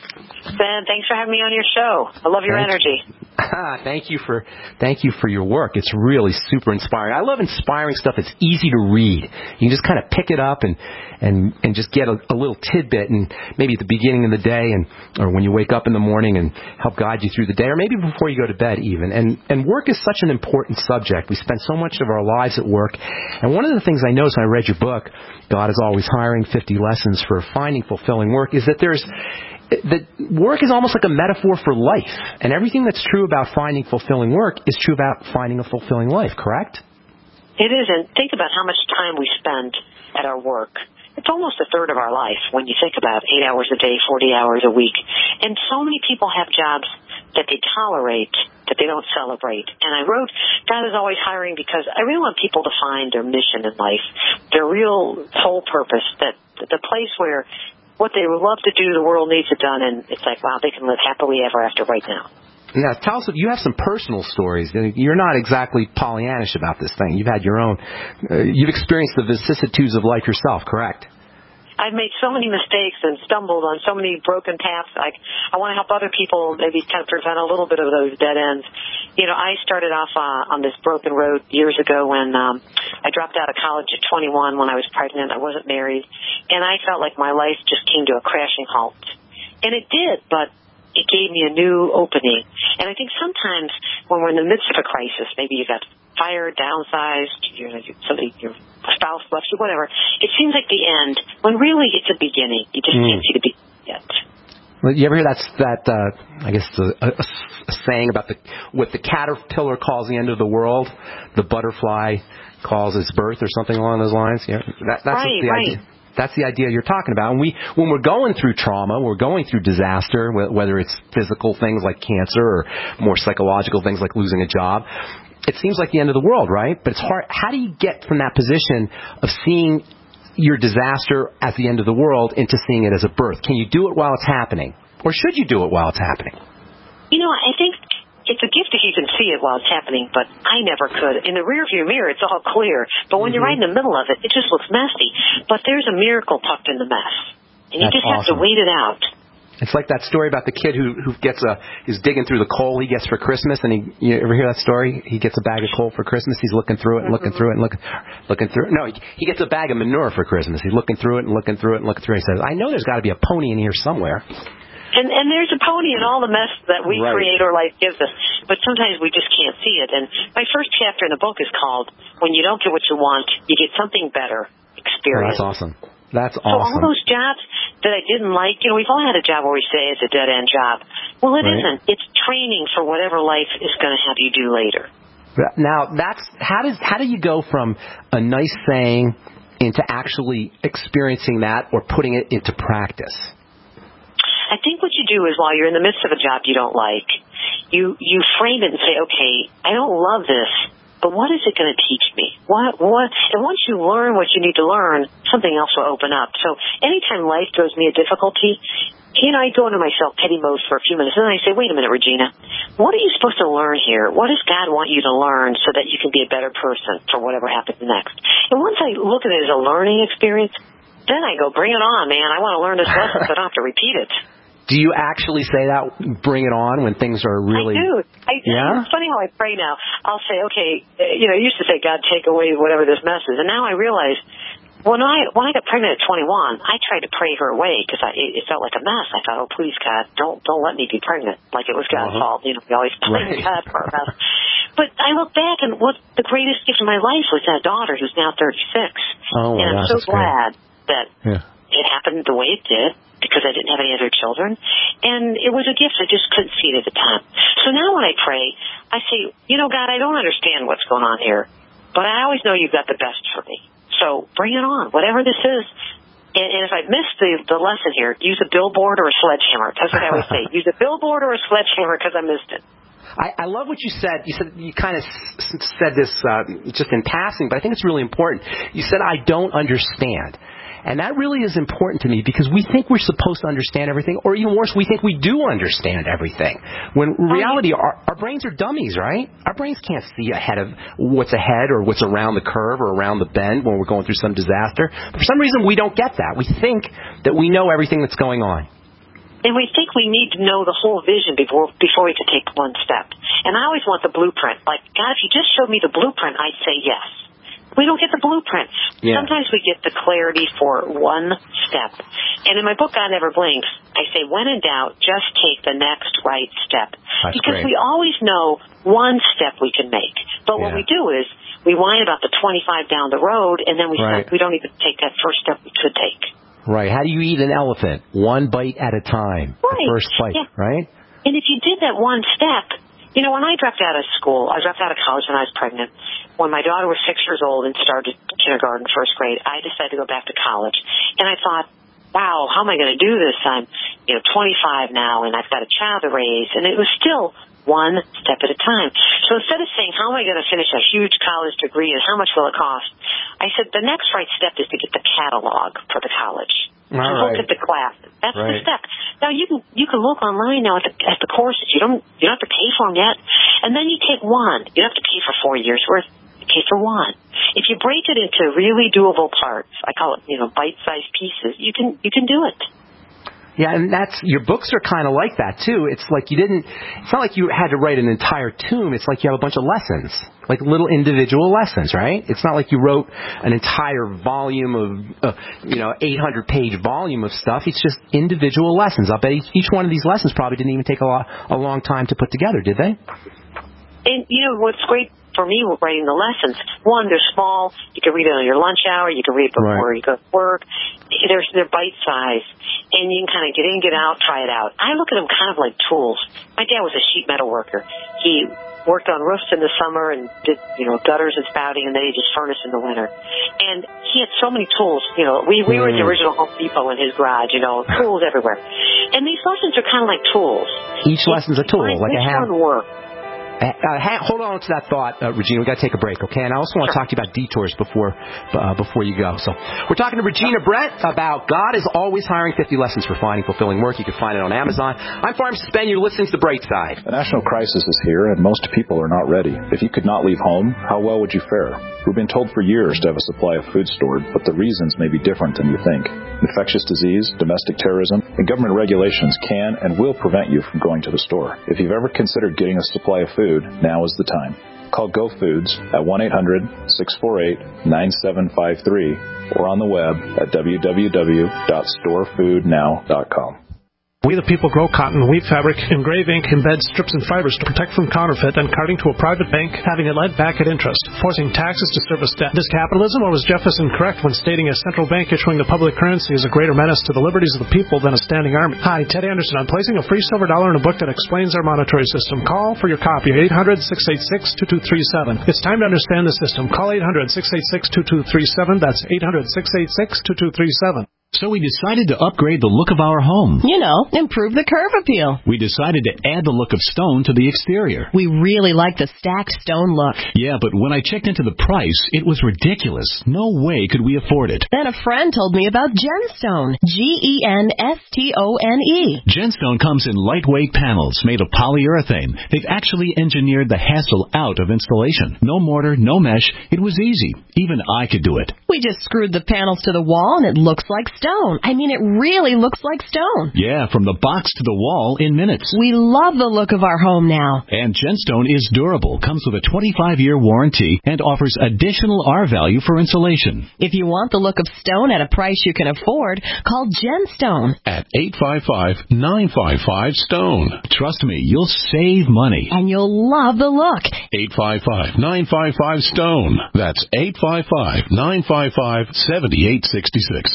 Ben, thanks for having me on your show. I love your Thank energy. thank you for thank you for your work. It's really super inspiring. I love inspiring stuff. It's easy to read. You can just kind of pick it up and and and just get a, a little tidbit, and maybe at the beginning of the day, and or when you wake up in the morning, and help guide you through the day, or maybe before you go to bed even. And and work is such an important subject. We spend so much of our lives at work. And one of the things I noticed when I read your book, God is Always Hiring, fifty Lessons for Finding Fulfilling Work, is that there's that work is almost like a metaphor for life. And everything that's true about finding fulfilling work is true about finding a fulfilling life, correct? It is, and think about how much time we spend at our work. It's almost a third of our life when you think about eight hours a day, forty hours a week. And so many people have jobs that they tolerate, that they don't celebrate. And I wrote, God is Always Hiring, because I really want people to find their mission in life, their real whole purpose, that the place where what they would love to do, the world needs it done, and it's like, wow, they can live happily ever after right now. Now, tell us, you have some personal stories. You're not exactly Pollyannish about this thing. You've had your own, uh, you've experienced the vicissitudes of life yourself, correct? I've made so many mistakes and stumbled on so many broken paths. I, I want to help other people maybe kind of prevent a little bit of those dead ends. You know, I started off uh, on this broken road years ago when um, I dropped out of college at twenty-one when I was pregnant. I wasn't married. And I felt like my life just came to a crashing halt. And it did, but it gave me a new opening. And I think sometimes when we're in the midst of a crisis, maybe you got fired, downsized, you know, somebody, your spouse left you, whatever, it seems like the end, when really it's a beginning. You just mm. can't see the beginning yet. Well, you ever hear that, that uh, I guess it's a, a, a saying about the what the caterpillar calls the end of the world, the butterfly calls its birth, or something along those lines? Yeah, that, that's right, the right. idea. That's the idea you're talking about. And we, when we're going through trauma, we're going through disaster, whether it's physical things like cancer or more psychological things like losing a job, it seems like the end of the world, right? But it's hard. How do you get from that position of seeing your disaster as the end of the world into seeing it as a birth? Can you do it while it's happening? Or should you do it while it's happening? You know, I think it's a gift if you can see it while it's happening, but I never could. In the rearview mirror, it's all clear. But when mm-hmm. you're right in the middle of it, it just looks messy. But there's a miracle tucked in the mess. And you That's just awesome. have to wait it out. It's like that story about the kid who who gets a is digging through the coal he gets for Christmas, and he you ever hear that story? He gets a bag of coal for Christmas. He's looking through it and looking through it and looking looking through it. No, he, he gets a bag of manure for Christmas. He's looking through it and looking through it and looking through it. He says, "I know there's got to be a pony in here somewhere." And and there's a pony in all the mess that we right. create or life gives us, but sometimes we just can't see it. And my first chapter in the book is called "When You Don't Get What You Want, You Get Something Better." Experience. Oh, that's awesome. That's so awesome. So all those jobs that I didn't like, you know, we've all had a job where we say it's a dead-end job. Well, it right. isn't. It's training for whatever life is going to have you do later. Now, that's how does how do you go from a nice saying into actually experiencing that or putting it into practice? I think what you do is while you're in the midst of a job you don't like, you you frame it and say, okay, I don't love this, but what is it going to teach me? What, what, and once you learn what you need to learn, something else will open up. So anytime life throws me a difficulty, you know, I go into my self-pity mode for a few minutes, and then I say, wait a minute, Regina, what are you supposed to learn here? What does God want you to learn so that you can be a better person for whatever happens next? And once I look at it as a learning experience, then I go, bring it on, man. I want to learn this lesson, so I don't have to repeat it. Do you actually say that, bring it on, when things are really... I do. I, yeah? It's funny how I pray now. I'll say, okay, you know, I used to say, God, take away whatever this mess is. And now I realize When I when I got pregnant at twenty-one, I tried to pray her away because it, it felt like a mess. I thought, oh, please, God, don't don't let me be pregnant. Like it was God's uh-huh. fault. You know, we always blame right. God for our mess. But I look back, and what the greatest gift of my life was that daughter who's now thirty-six. Oh, and I'm gosh, so glad great. that yeah. it happened the way it did because I didn't have any other children. And it was a gift I just couldn't see it at the time. So now when I pray, I say, you know, God, I don't understand what's going on here, but I always know you've got the best for me. So bring it on, whatever this is. And, and if I miss the, the lesson here, use a billboard or a sledgehammer. That's what I always say. Use a billboard or a sledgehammer because I missed it. I, I love what you said. You said you kind of s- said this uh, just in passing, but I think it's really important. You said, I don't understand. And that really is important to me because we think we're supposed to understand everything, or even worse, we think we do understand everything. When in reality, our, our brains are dummies, right? Our brains can't see ahead of what's ahead or what's around the curve or around the bend when we're going through some disaster. For some reason, we don't get that. We think that we know everything that's going on. And we think we need to know the whole vision before before we can take one step. And I always want the blueprint. Like, God, if you just showed me the blueprint, I'd say yes. We don't get the blueprint. Yeah. Sometimes we get the clarity for one step. And in my book, God Never Blinks, I say, when in doubt, just take the next right step. That's because great. we always know one step we can make. But what yeah. we do is we whine about the twenty-five down the road, and then we right. we don't even take that first step we could take. Right. How do you eat an elephant? One bite at a time. Right. The first bite, yeah. right? And if you did that one step, you know, when I dropped out of school, I dropped out of college when I was pregnant. When my daughter was six years old and started kindergarten, first grade, I decided to go back to college. And I thought, wow, how am I going to do this? I'm, you know, twenty-five now, and I've got a child to raise. And it was still one step at a time. So instead of saying, how am I going to finish a huge college degree and how much will it cost? I said, the next right step is to get the catalog for the college. All to right. look at the class. That's right. the step. Now you can you can look online now at the at the courses. You don't you don't have to pay for them yet, and then you take one. You don't have to pay for four years worth. You pay for one. If you break it into really doable parts, I call it you know bite-sized pieces. You can you can do it. Yeah, and that's your books are kind of like that too. It's like you didn't. It's not like you had to write an entire tome. It's like you have a bunch of lessons, like little individual lessons, right? It's not like you wrote an entire volume of, uh, you know, eight hundred page volume of stuff. It's just individual lessons. I bet each, each one of these lessons probably didn't even take a, lot, a long time to put together, did they? And you know what's great for me with writing the lessons, one, they're small. You can read it on your lunch hour. You can read it before right. you go to work. They're, they're bite-sized, and you can kind of get in, get out, try it out. I look at them kind of like tools. My dad was a sheet metal worker. He worked on roofs in the summer and did, you know, gutters and spouting, and then he did furnace in the winter. And he had so many tools. You know, we, we mm. were in the original Home Depot in his garage, you know, tools everywhere. And these lessons are kind of like tools. Each lesson's a tool, like a hammer. Which one works? Uh, uh, hold on to that thought, uh, Regina. We've got to take a break, okay? And I also want to talk to you about detours before uh, before you go. So we're talking to Regina Brett about God is Always Hiring, fifty Lessons for Finding Fulfilling Work. You can find it on Amazon. I'm Pharmacist Ben. You're listening to The Bright Side. A national crisis is here, and most people are not ready. If you could not leave home, how well would you fare? We've been told for years to have a supply of food stored, but the reasons may be different than you think. Infectious disease, domestic terrorism, and government regulations can and will prevent you from going to the store. If you've ever considered getting a supply of food, now is the time. Call Go Foods at one eight hundred, six four eight, nine seven five three or on the web at w w w dot store food now dot com. We the people grow cotton, weave fabric, engrave ink, embed strips and fibers to protect from counterfeit and carting to a private bank, having it lent back at interest, forcing taxes to service debt. Is capitalism, or was Jefferson correct when stating a central bank issuing the public currency is a greater menace to the liberties of the people than a standing army? Hi, Ted Anderson. I'm placing a free silver dollar in a book that explains our monetary system. Call for your copy at eight hundred, six eight six, two two three seven. It's time to understand the system. Call eight hundred, six eight six, two two three seven. That's eight hundred, six eight six, two two three seven. So we decided to upgrade the look of our home. You know, improve the curve appeal. We decided to add the look of stone to the exterior. We really like the stacked stone look. Yeah, but when I checked into the price, it was ridiculous. No way could we afford it. Then a friend told me about Genstone. G E N S T O N E. Genstone comes in lightweight panels made of polyurethane. They've actually engineered the hassle out of installation. No mortar, no mesh. It was easy. Even I could do it. We just screwed the panels to the wall and it looks like stone. I mean, it really looks like stone. Yeah, from the box to the wall in minutes. We love the look of our home now. And Gemstone is durable, comes with a twenty-five year warranty, and offers additional R value for insulation. If you want the look of stone at a price you can afford, call Gemstone at eight five five, nine five five, STONE. Trust me, you'll save money. And you'll love the look. eight five five, nine five five, STONE. That's eight five five, nine five five, seven eight six six.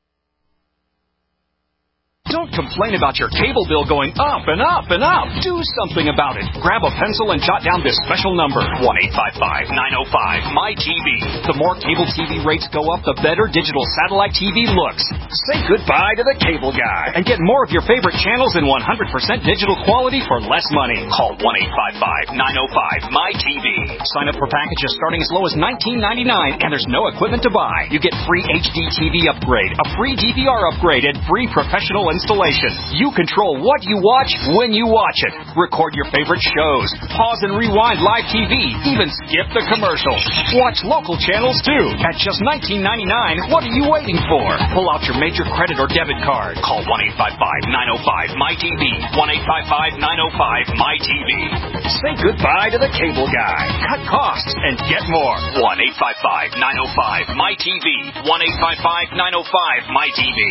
Don't complain about your cable bill going up and up and up. Do something about it. Grab a pencil and jot down this special number, one eight five five, nine oh five, M Y T V. The more cable T V rates go up, the better digital satellite T V looks. Say goodbye to the cable guy and get more of your favorite channels in one hundred percent digital quality for less money. Call one eight five five, nine oh five, M Y T V. Sign up for packages starting as low as nineteen ninety-nine, and there's no equipment to buy. You get free H D T V upgrade, a free D V R upgrade, and free professional installation. You control what you watch when you watch it. Record your favorite shows. Pause and rewind live T V. Even skip the commercials. Watch local channels too. At just nineteen ninety-nine, what are you waiting for? Pull out your major credit or debit card. Call one eight five five, nine oh five, M Y T V. one eight five five, nine oh five, M Y T V. Say goodbye to the cable guy. Cut costs and get more. one eight five five, nine oh five, M Y T V. one eight five five, nine oh five, M Y T V.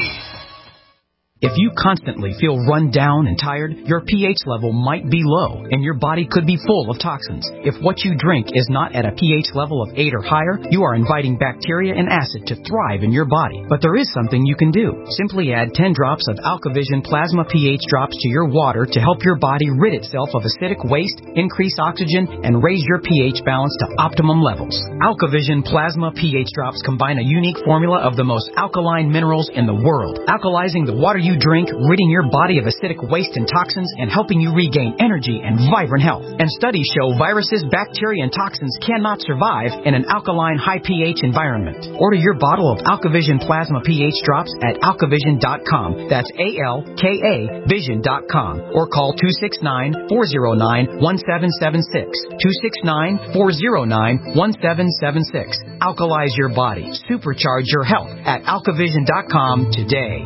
If you constantly feel run down and tired, your pH level might be low, and your body could be full of toxins. If what you drink is not at a pH level of eight or higher, you are inviting bacteria and acid to thrive in your body. But there is something you can do. Simply add ten drops of AlkaVision Plasma pH drops to your water to help your body rid itself of acidic waste, increase oxygen, and raise your pH balance to optimum levels. AlkaVision Plasma pH drops combine a unique formula of the most alkaline minerals in the world, alkalizing the water you you drink, ridding your body of acidic waste and toxins, and helping you regain energy and vibrant health. And studies show viruses, bacteria, and toxins cannot survive in an alkaline, high pH environment. Order your bottle of AlkaVision Plasma pH drops at alkavision dot com. That's A L K A vision dot com. Or call two six nine, four oh nine, one seven seven six. two six nine, four oh nine, one seven seven six. Alkalize your body. Supercharge your health at alkavision dot com today.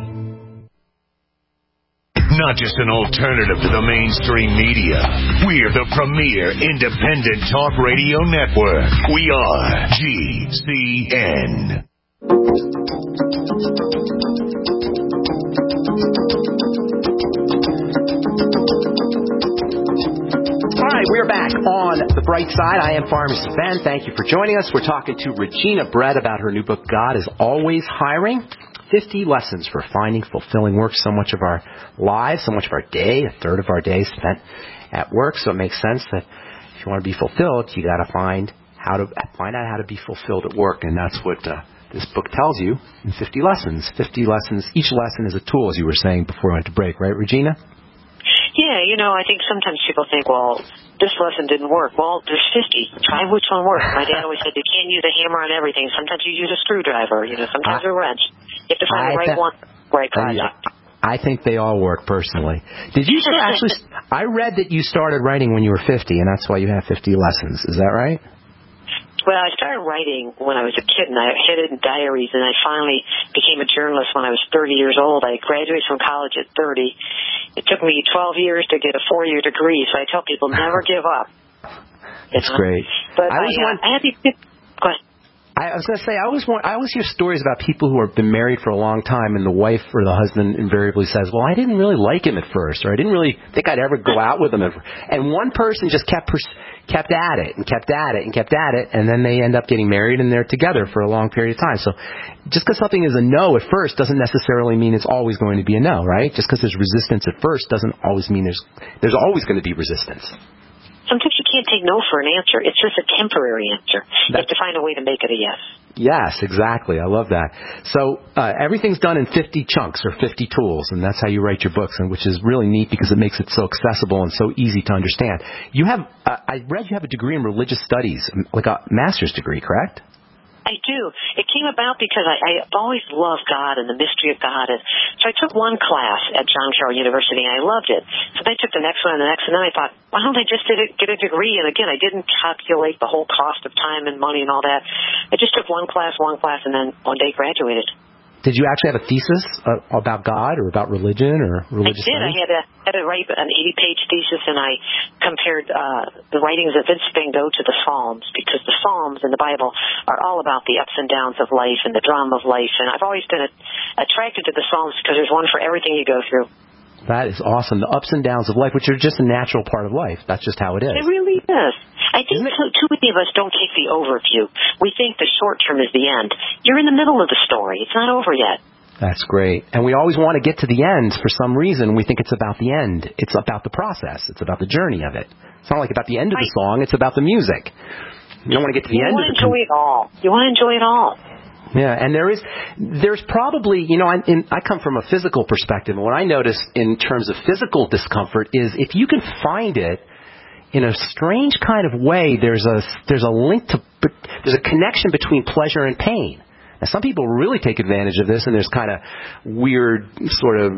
Not just an alternative to the mainstream media. We're the premier independent talk radio network. We are G C N. All right, we're back on The Bright Side. I am Pharmacist Ben. Thank you for joining us. We're talking to Regina Brett about her new book, God is Always Hiring. fifty lessons for finding fulfilling work. So much of our lives, so much of our day, a third of our day spent at work. So it makes sense that if you want to be fulfilled, you got to find how to find out how to be fulfilled at work, and that's what uh, this book tells you in fifty lessons. fifty lessons. Each lesson is a tool, as you were saying before we went to break, right, Regina? Yeah, you know, I think sometimes people think, well, this lesson didn't work. Well, there's fifty. Try which one works. My dad always said you can't use a hammer on everything. Sometimes you use a screwdriver. You know, sometimes I, a wrench. You have to find I the right th- one, right project. I think they all work personally. Did you actually? I read that you started writing when you were fifty, and that's why you have fifty lessons. Is that right? Well, I started writing when I was a kid, and I had it in diaries, and I finally became a journalist when I was thirty years old. I graduated from college at thirty. It took me twelve years to get a four-year degree, so I tell people never give up. It's great. But I, I, was uh, one, I had these good questions. I was going to say, I always want, I always hear stories about people who have been married for a long time, and the wife or the husband invariably says, well, I didn't really like him at first, or I didn't really think I'd ever go out with him. At first. And one person just kept pers- kept at it and kept at it and kept at it, and then they end up getting married, and they're together for a long period of time. So just because something is a no at first doesn't necessarily mean it's always going to be a no, right? Just because there's resistance at first doesn't always mean there's there's always going to be resistance. Sometimes you can't take no for an answer. It's just a temporary answer. You have to find a way to make it a yes. Yes, exactly. I love that. So uh, everything's done in fifty chunks or fifty tools, and that's how you write your books, and which is really neat because it makes it so accessible and so easy to understand. You have, uh, I read you have a degree in religious studies, like a master's degree, correct? I do. It came about because I, I've always loved God and the mystery of God. And so I took one class at John Carroll University, and I loved it. So then I took the next one and the next, and then I thought, why don't I just get a, get a degree? And again, I didn't calculate the whole cost of time and money and all that. I just took one class, one class, and then one day graduated. Did you actually have a thesis uh, about God or about religion or religious I did. studies? I had, a, had to write an eighty-page thesis, and I compared uh, the writings of Vince Bingo to the Psalms, because the Psalms in the Bible are all about the ups and downs of life and the drama of life. And I've always been a, attracted to the Psalms because there's one for everything you go through. That is awesome. The ups and downs of life, which are just a natural part of life. That's just how it is. It really is. I think too, too many of us don't take the overview. We think the short term is the end. You're in the middle of the story. It's not over yet. That's great. And we always want to get to the end for some reason. We think it's about the end. It's about the process. It's about the journey of it. It's not like about the end of the song. It's about the music. You don't want to get to the you end want of to it. enjoy it all. You want to enjoy it all. Yeah, and there is, there's probably, you know, I, in, I come from a physical perspective, and what I notice in terms of physical discomfort is if you can find it in a strange kind of way, there's a there's a link to, there's a connection between pleasure and pain. Now, some people really take advantage of this, and there's kind of weird sort of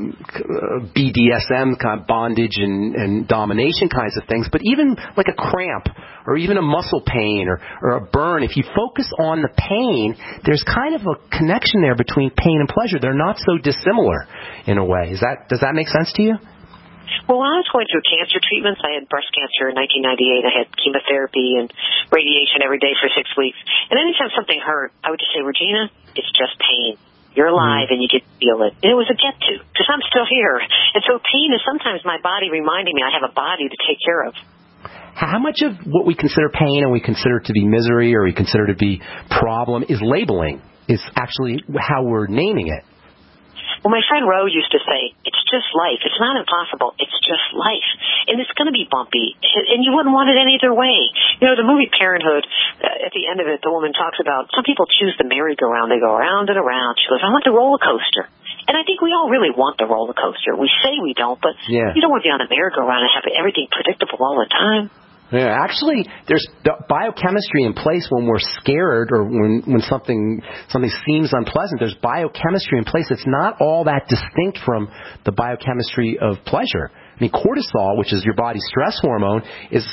B D S M kind of bondage and, and domination kinds of things. But even like a cramp or even a muscle pain or, or a burn, if you focus on the pain, there's kind of a connection there between pain and pleasure. They're not so dissimilar in a way. Is that does that make sense to you? Well, when I was going through cancer treatments, I had breast cancer in nineteen ninety-eight. I had chemotherapy and radiation every day for six weeks. And anytime something hurt, I would just say, Regina, it's just pain. You're alive and you get to feel it. And it was a get to, because I'm still here. And so pain is sometimes my body reminding me I have a body to take care of. How much of what we consider pain and we consider to be misery or we consider to be problem is labeling, is actually how we're naming it? Well, my friend Roe used to say, it's just life. It's not impossible. It's just life. And it's going to be bumpy. And you wouldn't want it any other way. You know, the movie Parenthood, uh, at the end of it, the woman talks about some people choose the merry-go-round. They go around and around. She goes, I want the roller coaster. And I think we all really want the roller coaster. We say we don't, but yeah. You don't want to be on the merry-go-round and have everything predictable all the time. Yeah, actually, there's biochemistry in place when we're scared or when, when something something seems unpleasant. There's biochemistry in place. It's not all that distinct from the biochemistry of pleasure. I mean, cortisol, which is your body's stress hormone, is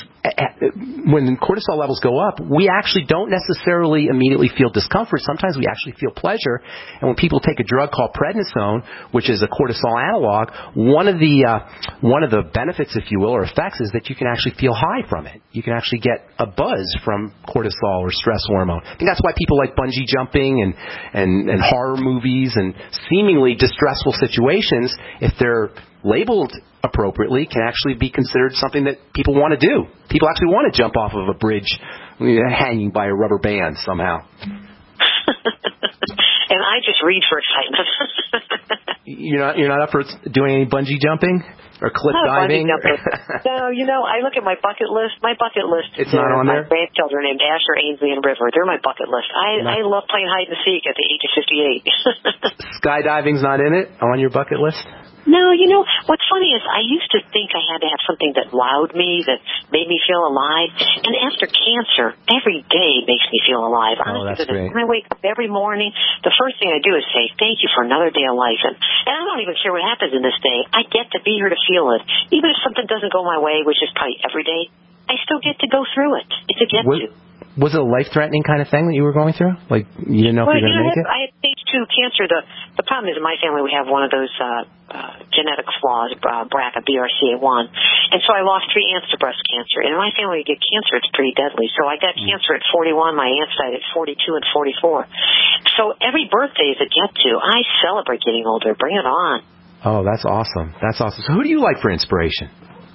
when cortisol levels go up, we actually don't necessarily immediately feel discomfort. Sometimes we actually feel pleasure. And when people take a drug called prednisone, which is a cortisol analog, one of the uh, one of the benefits, if you will, or effects is that you can actually feel high from it. You can actually get a buzz from cortisol or stress hormone. I think that's why people like bungee jumping and and, and horror movies and seemingly distressful situations, if they're labeled appropriately, can actually be considered something that people want to do. People actually want to jump off of a bridge hanging by a rubber band somehow. And I just read for excitement. You're not you're not up for doing any bungee jumping or cliff not diving? No, you know, I look at my bucket list. My bucket list it's is not on my there? grandchildren named Asher, Ainsley, and River. They're my bucket list. I, no. I love playing hide and seek at the age of fifty-eight. Skydiving's not in it on your bucket list? No, you know, what's funny is I used to think I had to have something that wowed me, that made me feel alive. And after cancer, every day makes me feel alive. Oh, that's great. When I wake up every morning, the first thing I do is say, thank you for another day of life. And, and I don't even care what happens in this day. I get to be here to feel it. Even if something doesn't go my way, which is probably every day, I still get to go through it. It's a get what, to. Was it a life-threatening kind of thing that you were going through? Like, you didn't know well, if you were going to make have, it? I had stage two cancer. The the problem is in my family we have one of those uh, uh, genetic flaws, uh, B R C A, B R C A one. And so I lost three aunts to breast cancer. And in my family, you get cancer, it's pretty deadly. So I got mm. cancer at forty-one. My aunts died at forty-two and forty-four. So every birthday is a get-to. I celebrate getting older. Bring it on. Oh, that's awesome. That's awesome. So who do you like for inspiration?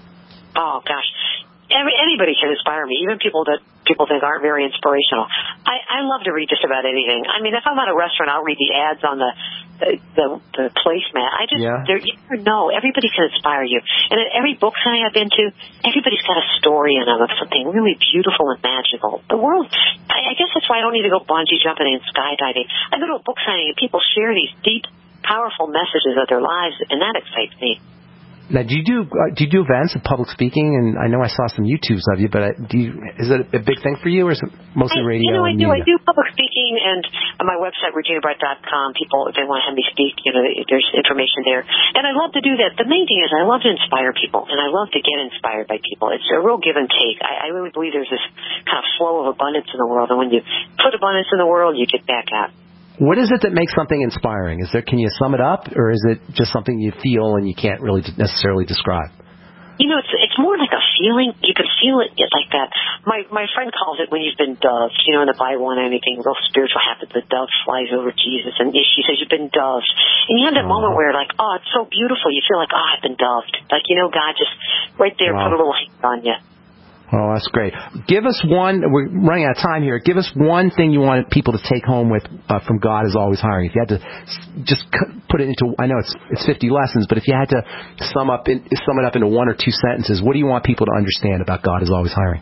Oh, gosh. Every, anybody can inspire me, even people that people think aren't very inspirational. I, I love to read just about anything. I mean, if I'm at a restaurant, I'll read the ads on the the, the, the placemat. I just, yeah. you never know. Everybody can inspire you. And at every book signing I've been to, everybody's got a story in them of something really beautiful and magical. The world, I, I guess that's why I don't need to go bungee jumping and skydiving. I go to a book signing and people share these deep, powerful messages of their lives, and that excites me. Now, do you do uh, do you do events of public speaking? And I know I saw some YouTubes of you, but uh, do you, is it a big thing for you, or is it mostly radio? I, you know, I and do. media? I do public speaking, and on my website, regina brett dot com. People, if they want to have me speak, you know, there's information there. And I love to do that. The main thing is I love to inspire people, and I love to get inspired by people. It's a real give and take. I, I really believe there's this kind of flow of abundance in the world, and when you put abundance in the world, you get back out. What is it that makes something inspiring? Is there? Can you sum it up, or is it just something you feel and you can't really necessarily describe? You know, it's it's more like a feeling. You can feel it like that. My my friend calls it when you've been doved. You know, in the Bible and anything real spiritual happens, the dove flies over Jesus, and she says you've been doved. And you have that wow. moment where like, oh, it's so beautiful. You feel like, oh, I've been doved. Like, you know, God just right there wow. put a little hand on you. Oh, that's great. Give us one, we're running out of time here, give us one thing you want people to take home with uh, from God is Always Hiring. If you had to just put it into, I know it's it's fifty lessons, but if you had to sum up in, sum it up into one or two sentences, what do you want people to understand about God is Always Hiring?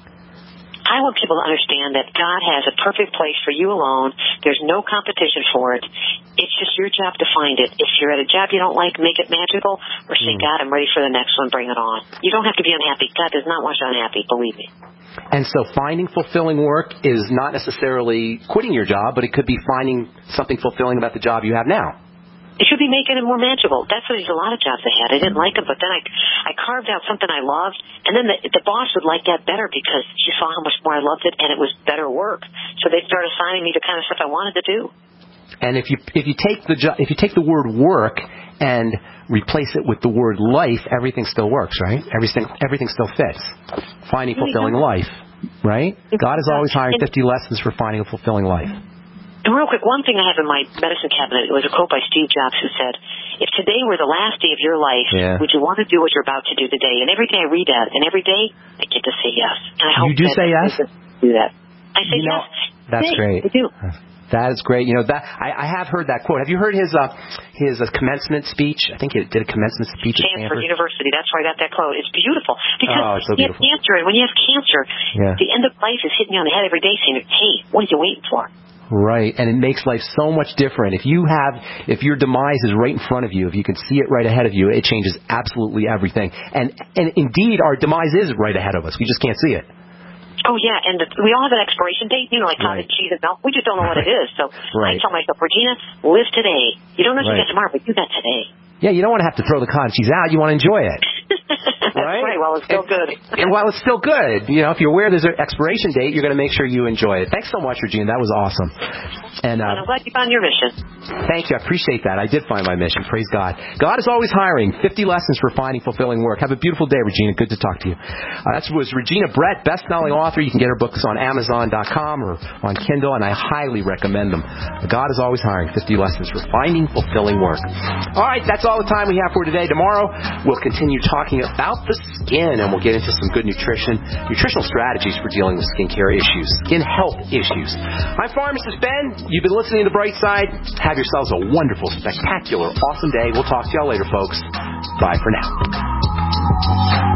I want people to understand that God has a perfect place for you alone. There's no competition for it. It's just your job to find it. If you're at a job you don't like, make it magical, or say, mm. God, I'm ready for the next one, bring it on. You don't have to be unhappy. God does not want you unhappy, believe me. And so finding fulfilling work is not necessarily quitting your job, but it could be finding something fulfilling about the job you have now. It should be making it more manageable. That's what there's a lot of jobs I had. I didn't like them, but then I, I carved out something I loved, and then the, the boss would like that better because she saw how much more I loved it, and it was better work. So they started assigning me the kind of stuff I wanted to do. And if you if you take the jo- if you take the word work and replace it with the word life, everything still works, right? Everything everything still fits. Finding fulfilling life, right? God is always hiring fifty lessons for finding a fulfilling life. And real quick, one thing I have in my medicine cabinet was a quote by Steve Jobs who said, if today were the last day of your life, yeah. would you want to do what you're about to do today? And every day I read that, and every day I get to say yes. And I hope you do that say yes? Do that. I say you know, yes. That's hey, great. I do. That is great. You know that I, I have heard that quote. Have you heard his uh, his uh, commencement speech? I think he did a commencement speech at Stanford Stanford University. That's where I got that quote. It's beautiful because oh, it's so you beautiful. have cancer, and when you have cancer, yeah. the end of life is hitting you on the head every day, saying, "Hey, what are you waiting for?" Right, and it makes life so much different. If you have, if your demise is right in front of you, if you can see it right ahead of you, it changes absolutely everything. And and indeed, our demise is right ahead of us. We just can't see it. Oh, yeah, and the, we all have an expiration date, you know, like cottage right. cheese and milk. We just don't know what it is. So right. I tell myself, Regina, live today. You don't know what right. you got tomorrow, but you got today. Yeah, you don't want to have to throw the cottage cheese out. You want to enjoy it. That's right? right. Well, it's still and, good. And while it's still good, you know, if you're aware there's an expiration date, you're going to make sure you enjoy it. Thanks so much, Regina. That was awesome. And, uh, and I'm glad you found your mission. Thank you. I appreciate that. I did find my mission. Praise God. God is always hiring. fifty lessons for finding fulfilling work. Have a beautiful day, Regina. Good to talk to you. Uh, that was Regina Brett, best-selling author. You can get her books on Amazon dot com or on Kindle, and I highly recommend them. God is always hiring. fifty lessons for finding fulfilling work. All right, that's all the time we have for today. Tomorrow, we'll continue talking about the skin, and we'll get into some good nutrition, nutritional strategies for dealing with skincare issues, skin health issues. I'm Pharmacist Ben. You've been listening to The Bright Side. Have yourselves a wonderful, spectacular, awesome day. We'll talk to y'all later, folks. Bye for now.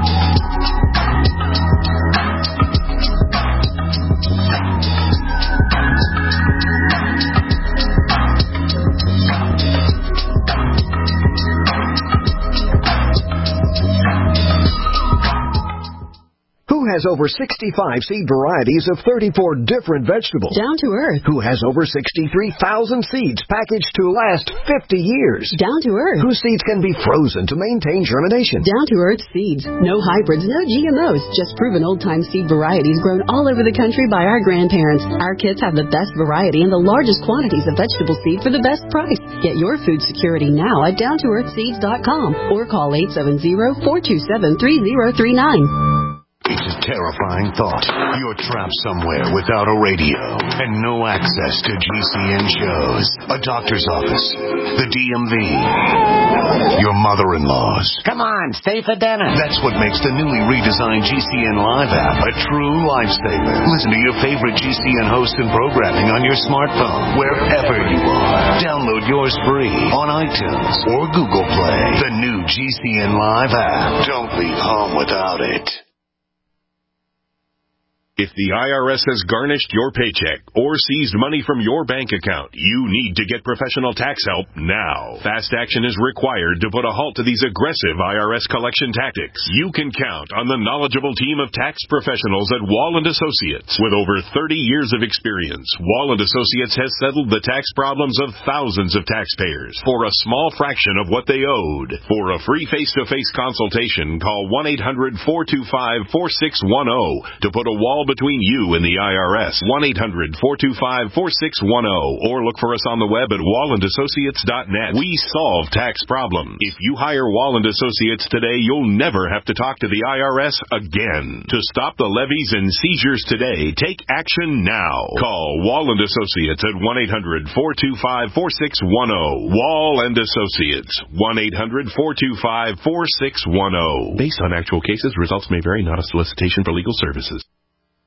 Who has over sixty-five seed varieties of thirty-four different vegetables? Down to Earth. Who has over sixty-three thousand seeds packaged to last fifty years? Down to Earth. Whose seeds can be frozen to maintain germination? Down to Earth seeds. No hybrids, no G M Os, just proven old-time seed varieties grown all over the country by our grandparents. Our kits have the best variety and the largest quantities of vegetable seed for the best price. Get your food security now at down to earth seeds dot com or call eight seven zero, four two seven, three zero three nine. It's a terrifying thought. You're trapped somewhere without a radio and no access to G C N shows, a doctor's office, the D M V, your mother-in-law's. Come on, stay for dinner. That's what makes the newly redesigned G C N Live app a true lifesaver. Listen to your favorite G C N hosts and programming on your smartphone, wherever you are. Download yours free on iTunes or Google Play. The new G C N Live app. Don't leave home without it. If the I R S has garnished your paycheck or seized money from your bank account, you need to get professional tax help now. Fast action is required to put a halt to these aggressive I R S collection tactics. You can count on the knowledgeable team of tax professionals at Wall and Associates. With over thirty years of experience, Wall and Associates has settled the tax problems of thousands of taxpayers for a small fraction of what they owed. For a free face-to-face consultation, call one eight hundred, four two five, four six one zero to put a wall between you and the I R S. one eight hundred four two five four six one zero or look for us on the web at wall and associates dot net. We solve tax problems. If you hire Wall and Associates today, you'll never have to talk to the I R S again. To stop the levies and seizures today, take action now. Call Wall and Associates at one eight hundred four two five four six one zero. Wall and Associates, one eight hundred four two five four six one zero. Based on actual cases, results may vary, not a solicitation for legal services.